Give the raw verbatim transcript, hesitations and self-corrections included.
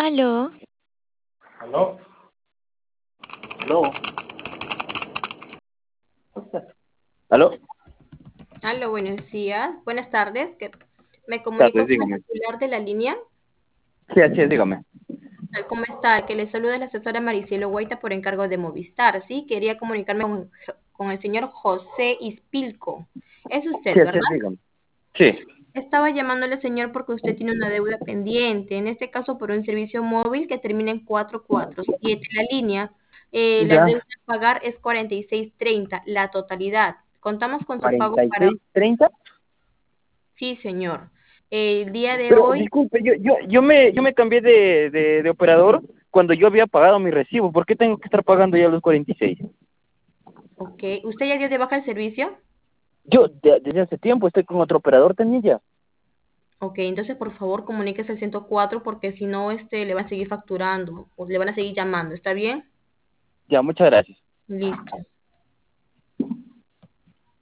Aló, ¿Aló? ¿Aló? ¿Aló? Aló, buenos días, buenas tardes. Que me Tardes, comunico con el dígame. titular de la línea. Sí, así es, dígame. Tal, ¿cómo está? Que le saluda la asesora Maricielo Guaita por encargo de Movistar. Sí, quería comunicarme con, con el señor José Ispilco. Es Sí, usted, así ¿verdad? es, dígame. Sí. Estaba llamándole, señor, porque usted tiene una deuda pendiente, en este caso por un servicio móvil que termina en cuatro cuatro siete. La línea, eh, la Ya. deuda a pagar es cuarenta y seis treinta, la totalidad. Contamos con su pago cuarenta y para... seis treinta. Sí, señor. El día de Pero hoy... disculpe, yo, yo, yo me, yo me cambié de, de, de operador cuando yo había pagado mi recibo. ¿Por qué tengo que estar pagando ya los cuarenta y seis? Ok, ¿usted ya dio de baja el servicio? Yo de- desde hace tiempo estoy con otro operador también ya. Ok, entonces por favor comuníquese al ciento cuatro porque si no, este, le van a seguir facturando o le van a seguir llamando, ¿está bien? Ya, muchas gracias. Listo.